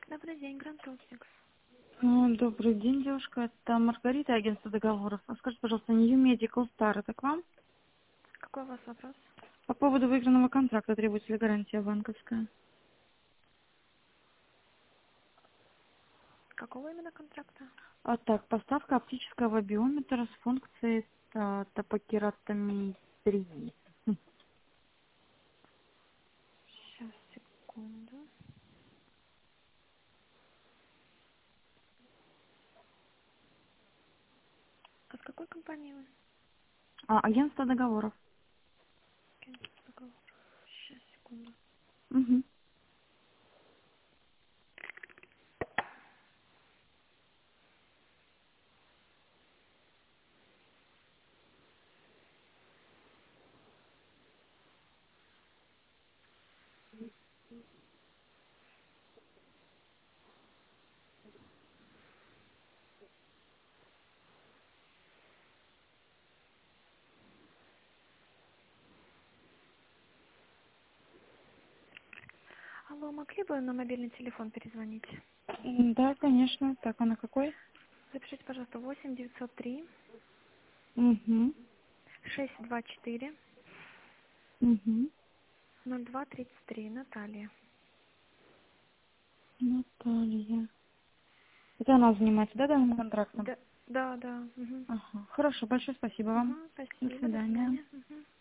Добрый день, Гранд Ростикс. Добрый день, девушка. Это Маргарита, агентство договоров. А скажите, пожалуйста, New Medical Star, это к вам? Какой у вас вопрос? По поводу выигранного контракта требуется ли гарантия банковская? Какого именно контракта? А так, поставка оптического биометра с функцией топокератомии 3. Сейчас, секунду. А с какой компании вы? Агентство договоров. Сейчас, секунду. Угу. Алло, могли бы на мобильный телефон перезвонить? Да, конечно. Так, а на какой? Запишите, пожалуйста, 8 903 Угу. 624 Угу. 0233. Наталья. Наталья. Это она занимается, да, данным контрактом? Да, да, да. Угу. Ага. Хорошо, большое спасибо вам. Угу, До спасибо, до свидания. свидания. Угу.